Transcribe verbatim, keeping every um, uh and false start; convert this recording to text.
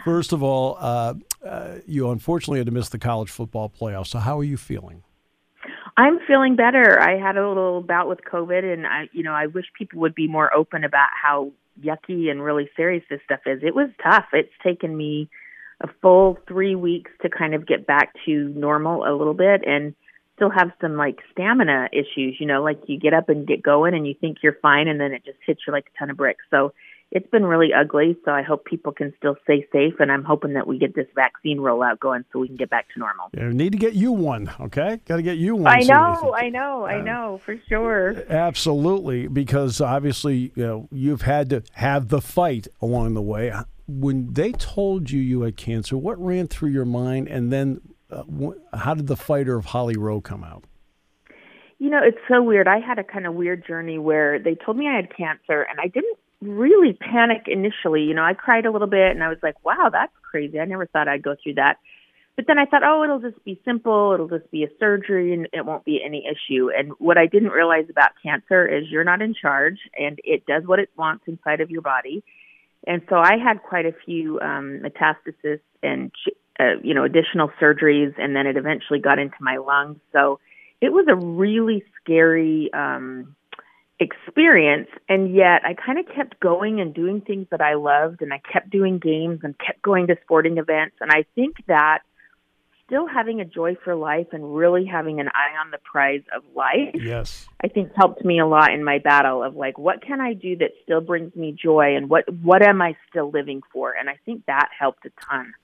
First of all, uh, uh, you unfortunately had to miss the college football playoffs. So how are you feeling? I'm feeling better. I had a little bout with COVID, and I, you know, I wish people would be more open about how yucky and really serious this stuff is. It was tough. It's taken me a full three weeks to kind of get back to normal a little bit, and still have some like stamina issues. You know, like you get up and get going, and you think you're fine, and then it just hits you like a ton of bricks. So it's been really ugly. So I hope people can still stay safe, and I'm hoping that we get this vaccine rollout going so we can get back to normal. You need to get you one, okay? Got to get you one. I so know, I know, I know, for sure. Absolutely, because obviously, you know, you've had to have the fight along the way. When they told you you had cancer, what ran through your mind, and then uh, wh- how did the fighter of Holly Rowe come out? You know, it's so weird. I had a kind of weird journey where they told me I had cancer, and I didn't really panic initially. You know, I cried a little bit, and I was like, wow, that's crazy. I never thought I'd go through that. But then I thought, oh, it'll just be simple. It'll just be a surgery, and it won't be any issue. And what I didn't realize about cancer is you're not in charge, and it does what it wants inside of your body. And so I had quite a few um, metastasis and, uh, you know, additional surgeries, and then it eventually got into my lungs. So it was a really scary um, experience, and yet I kind of kept going and doing things that I loved, and I kept doing games and kept going to sporting events. And I think that still having a joy for life and really having an eye on the prize of life, yes, I think helped me a lot in my battle of like, what can I do that still brings me joy, and what, what am I still living for? And I think that helped a ton.